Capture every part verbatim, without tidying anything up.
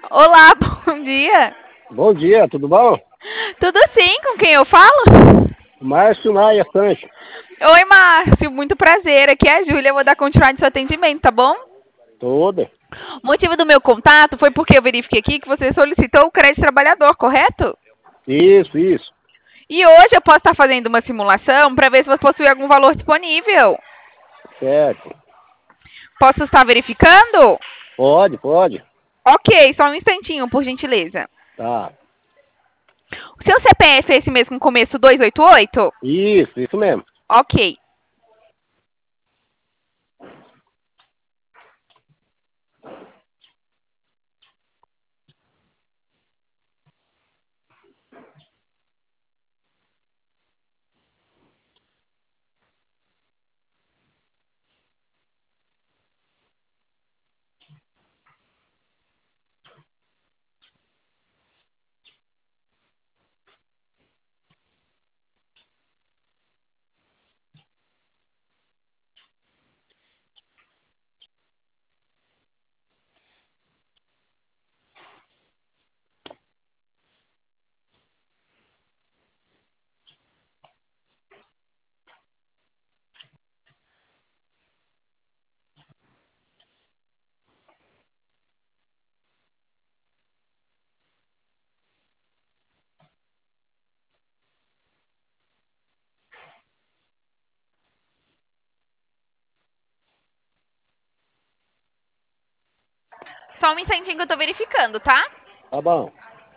Olá, bom dia. Bom dia, tudo bom? Tudo sim, com quem eu falo? Márcio Maia Sancho. Oi, Márcio, muito prazer. Aqui é a Júlia, eu vou dar continuidade no seu atendimento, tá bom? Toda. O motivo do meu contato foi porque eu verifiquei aqui que você solicitou o crédito trabalhador, correto? Isso, isso. E hoje eu posso estar fazendo uma simulação para ver se você possui algum valor disponível. Certo. Posso estar verificando? Pode, pode. Ok, só um instantinho, por gentileza. Tá. O seu C P F é esse mesmo com começo dois oito oito? Isso, isso mesmo. Ok. Só um instantinho que eu tô verificando, tá? Tá bom.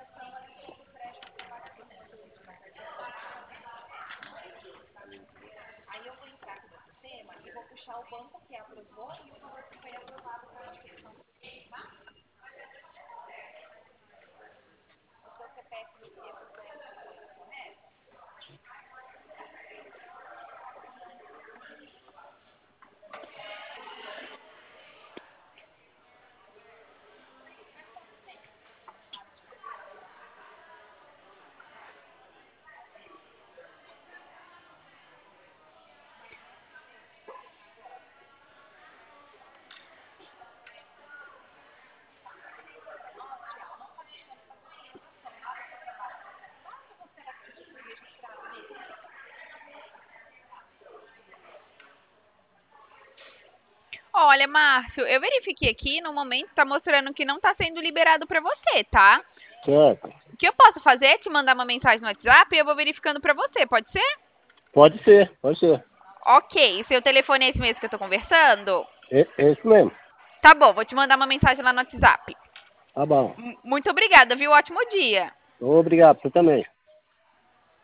Olha, Márcio, eu verifiquei aqui, no momento tá mostrando que não tá sendo liberado para você, tá? Certo. O que eu posso fazer é te mandar uma mensagem no WhatsApp e eu vou verificando para você, pode ser? Pode ser, pode ser. Ok, seu telefone é esse mesmo que eu tô conversando? É, é isso mesmo. Tá bom, vou te mandar uma mensagem lá no WhatsApp. Tá bom. M- Muito obrigada, viu? Ótimo dia. Obrigado, você também.